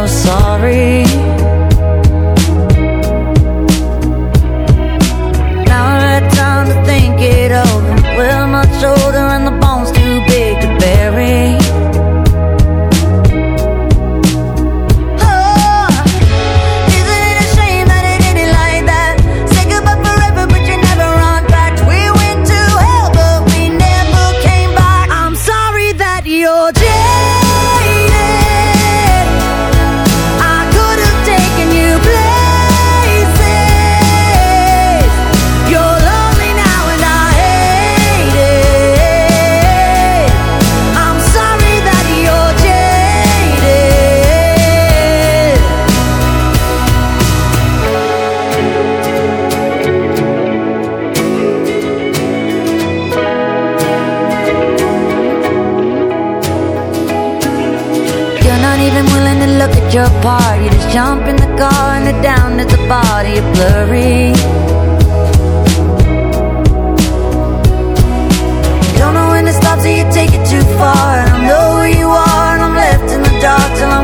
so sorry. Now I've had time to think it over. We're much older and the bone's too big to bury. Your part, you just jump in the car and head down to the bar, you're blurry. You don't know when to stop, so you take it too far. And I know where you are, and I'm left in the dark till I'm